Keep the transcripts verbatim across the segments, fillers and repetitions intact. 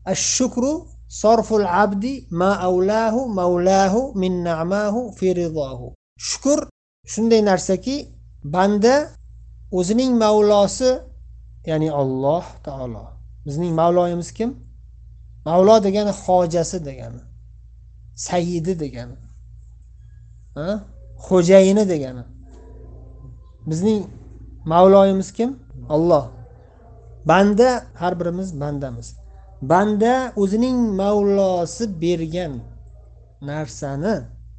Ash-shukru sarful abdi ma avlahu mavlahu min na'mahu fi ridahu. Shukr shunday narsaki, banda o'zining mavlosi, ya'ni Alloh taolo. Bizning mavloyimiz kim? Mavlo degani hojasi degani, sayyidi degani, ha? Xo'jayini degani. Bizning mavloyimiz kim? Alloh. Banda, har birimiz bandamiz. Banda o'zining mavlosi bergan narsani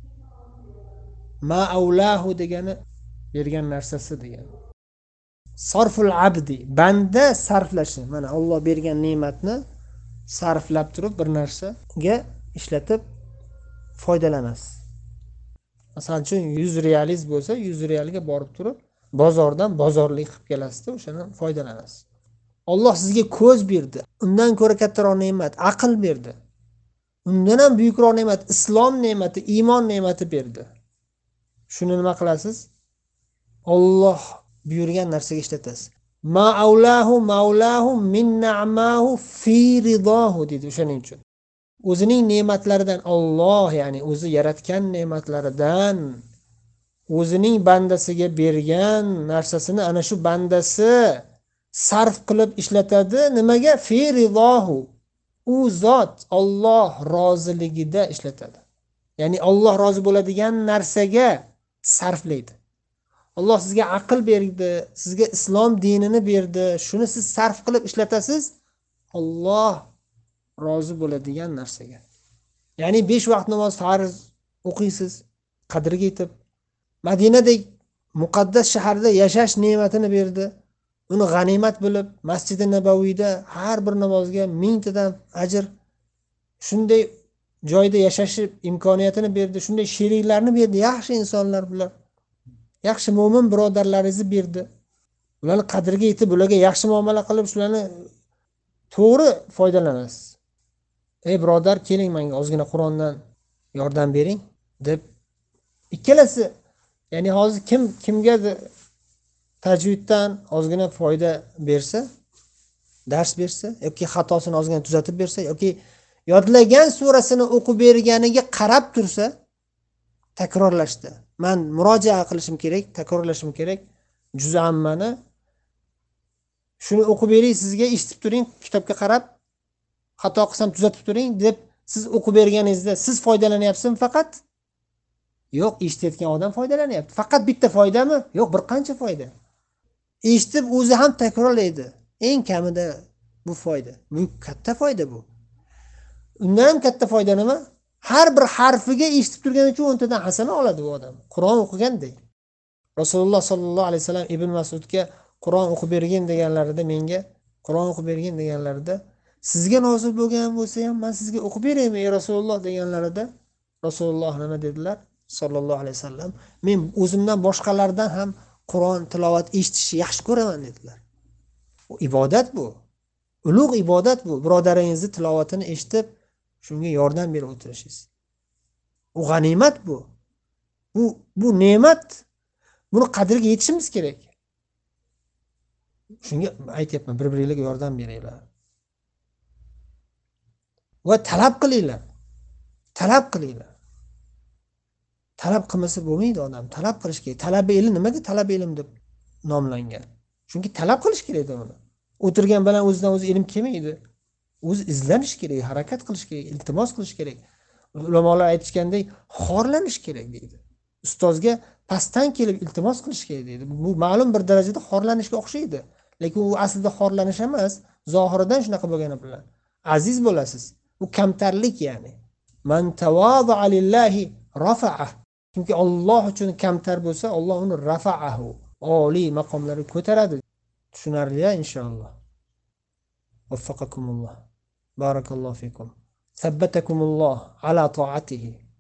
ma avlahu degani bergan narsasi degani. Sarful abdi, banda sarflashi. Mana Alloh bergan ne'matni sarflab turib bir narsaga ishlatib foydalanasiz. Masalan uchun yuz realiz bo'lsa, yuz realga borib turib bozordan bozorlik qilib kelasizda, o'shadan foydalanasiz. Alloh sizga ko'z berdi. Undan ko'ra kattaroq ne'mat aql berdi. Undan ham buyukroq ne'mat islom ne'mati, iymon ne'mati berdi. Shuni nima qilasiz? Alloh buyurgan narsaga ishlatasiz. Ma avlahu mavlahu min na'mahu fi ridahu dedi. O'shaning uchun o'zining ne'matlaridan, Alloh ya'ni o'zi yaratgan ne'matlaridan o'zining bandasiga bergan narsasini ana shu bandasi sarf qilib ishlatadi. Nimaga? Fi ridahu. U zot Alloh roziligida ishlatadi. Ya'ni Alloh rozi bo'ladigan narsaga sarflaydi. Alloh sizga aql berdi, sizga islom dinini berdi. Shuni siz sarf qilib ishlatasiz Alloh rozi bo'ladigan narsaga. Ya'ni besh vaqt namoz farz o'qiysiz, qadriga yetib. Madinadek muqaddas shaharda yashash ne'matini berdi. Uni g'animat bilib, Masjid-i Nabaviyda har bir namozga mingtadan ajr, shunday joyda yashash imkoniyatini berdi, shunday sheriklarni berdi. Yaxshi insonlar bular. Yaxshi mo'min birodarlaringizni berdi. Ularni qadriga yetib, ularga yaxshi muomala qilib, shularni to'g'ri foydalanasiz. Ey birodar, keling menga ozgina Qur'ondan yordam bering deb ikkalasi, ya'ni hozir kim kimga tajviddan ozgina foyda bersa, dars bersa yoki xatosini ozgina tuzatib bersa yoki yodlagan surasini o'qib berganiga qarab tursa, takrorlashdi. Men murojaat qilishim kerak, takrorlashim kerak. Juz ammani shuni o'qib bering, sizga eshitib turing, kitobga qarab, xato qilsam tuzatib turing deb siz o'qib berganingizda siz foydalanyapsizmi faqat? Yo'q, eshitayotgan odam foydalanyapti. Faqat bitta foydami? Yo'q, bir qancha foyda. Eshitib o'zi ham takrorlaydi. Eng kamida bu foyda. Bu katta foyda bu. Undan ham katta foyda nima? Har bir harfiga eshitib turgani uchun o'ntadan hasana oladi bu odam. Qur'on o'qigandek. Rasululloh sollallohu alayhi vasallam Ibn Mas'udga Qur'on o'qib bergin deganlarida, menga Qur'on o'qib bergin deganlarida, sizga nozil bo'lgan bo'lsa ham men sizga o'qib beraymi ey Rasululloh deganlarida, Rasululloh nima dedilar? Sollallohu alayhi vasallam, men o'zimdan boshqalardan ham Qur'on tilovat eshitishni yaxshi ko'raman dedilar. Bu ibodat bu. Ulug' ibodat bu. Birodaringizni tilovatini eshitib, shunga yordam berib o'tirishingiz. U g'animat bu. Bu bu ne'mat. Buni qadriga yetishimiz kerak. Shunga aytyapman, bir-biringizga yordam beringlar. Va talab qilinglar. Talab qilinglar. Talab qilmasa bo'lmaydi odam. Talab qilish kerak. Talab ilm nimaga talab ilm deb nomlangan? Chunki talab qilish kerak edi uni. O'tirgan bilan o'zidan o'zi ilm kelmaydi. O'zi izlanish kerak, harakat qilish kerak, iltimos qilish kerak. Ulamolar aytishgandek, xorlanish kerak deydi. Ustozga pastdan kelib iltimos qilish kerak deydi. Bu ma'lum bir darajada xorlanishga o'xshaydi. Lekin u aslida xorlanish emas, zohiridan shunaqa bo'lgani bilan aziz bo'lasiz. Bu kamtarlik ya'ni. Man tavaza'a lillahi rafa'ah. Chunki Alloh uchun kamtar bo'lsa, Alloh uni rafa'ahu, oliy maqomlarga ko'taradi. Tushunarli inshaalloh. Vaffaqakumulloh. Barakallohu fikum. Sabbatakumulloh ala ta'atihi.